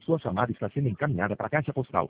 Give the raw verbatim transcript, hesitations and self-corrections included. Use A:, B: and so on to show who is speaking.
A: Sua chamada está sendo encaminhada para a caixa postal